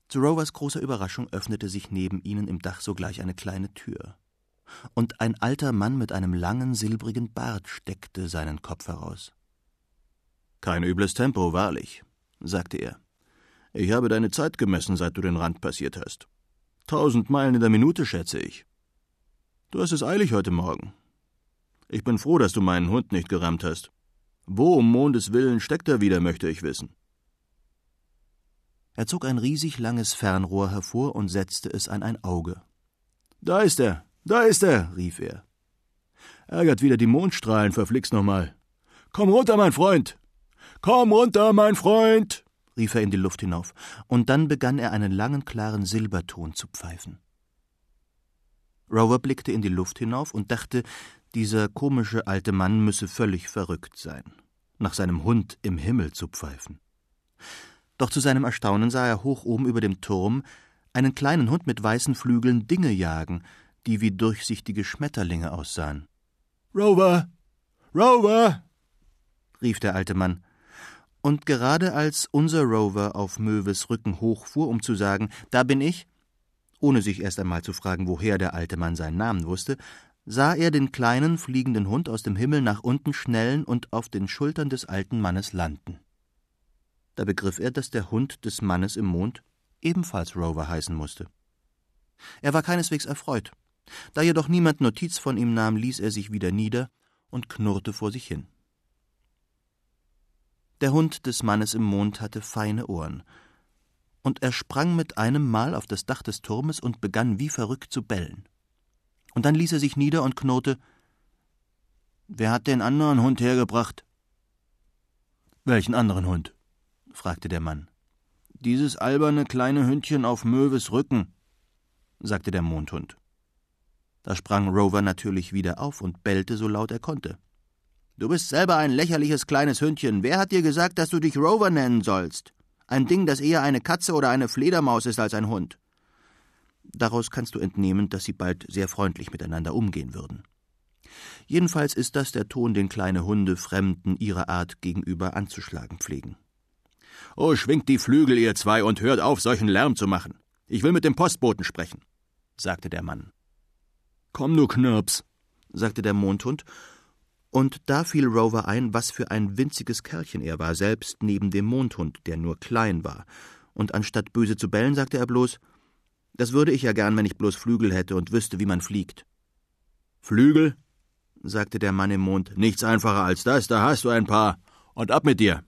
Zu Rovers großer Überraschung öffnete sich neben ihnen im Dach sogleich eine kleine Tür. Und ein alter Mann mit einem langen, silbrigen Bart steckte seinen Kopf heraus. »Kein übles Tempo, wahrlich«, sagte er. »Ich habe deine Zeit gemessen, seit du den Rand passiert hast. 1000 Meilen in der Minute, schätze ich. Du hast es eilig heute Morgen. Ich bin froh, dass du meinen Hund nicht gerammt hast. Wo um Mondes Willen steckt er wieder, möchte ich wissen.« Er zog ein riesig langes Fernrohr hervor und setzte es an ein Auge. »Da ist er, rief er. »Ärgert wieder die Mondstrahlen, verflixt nochmal. Komm runter, mein Freund! Komm runter, mein Freund!« rief er in die Luft hinauf, und dann begann er einen langen, klaren Silberton zu pfeifen. Rover blickte in die Luft hinauf und dachte, dieser komische alte Mann müsse völlig verrückt sein, nach seinem Hund im Himmel zu pfeifen. Doch zu seinem Erstaunen sah er hoch oben über dem Turm einen kleinen Hund mit weißen Flügeln Dinge jagen, die wie durchsichtige Schmetterlinge aussahen. »Rover! Rover!« rief der alte Mann. Und gerade als unser Rover auf Möwes Rücken hochfuhr, um zu sagen, »Da bin ich«, ohne sich erst einmal zu fragen, woher der alte Mann seinen Namen wusste, sah er den kleinen, fliegenden Hund aus dem Himmel nach unten schnellen und auf den Schultern des alten Mannes landen. Da begriff er, dass der Hund des Mannes im Mond ebenfalls Rover heißen musste. Er war keineswegs erfreut. Da jedoch niemand Notiz von ihm nahm, ließ er sich wieder nieder und knurrte vor sich hin. Der Hund des Mannes im Mond hatte feine Ohren, und er sprang mit einem Mal auf das Dach des Turmes und begann wie verrückt zu bellen. Und dann ließ er sich nieder und knurrte, »Wer hat den anderen Hund hergebracht?« »Welchen anderen Hund?« fragte der Mann. »Dieses alberne kleine Hündchen auf Möwes Rücken«, sagte der Mondhund. Da sprang Rover natürlich wieder auf und bellte so laut er konnte. »Du bist selber ein lächerliches kleines Hündchen. Wer hat dir gesagt, dass du dich Rover nennen sollst? Ein Ding, das eher eine Katze oder eine Fledermaus ist als ein Hund.« Daraus kannst du entnehmen, dass sie bald sehr freundlich miteinander umgehen würden. Jedenfalls ist das der Ton, den kleine Hunde Fremden ihrer Art gegenüber anzuschlagen pflegen. »Oh, schwingt die Flügel, ihr zwei, und hört auf, solchen Lärm zu machen. Ich will mit dem Postboten sprechen«, sagte der Mann. »Komm, du Knirps«, sagte der Mondhund, und da fiel Rover ein, was für ein winziges Kerlchen er war, selbst neben dem Mondhund, der nur klein war, und anstatt böse zu bellen, sagte er bloß, »Das würde ich ja gern, wenn ich bloß Flügel hätte und wüsste, wie man fliegt.« »Flügel?«, sagte der Mann im Mond, »nichts einfacher als das, da hast du ein paar, und ab mit dir.«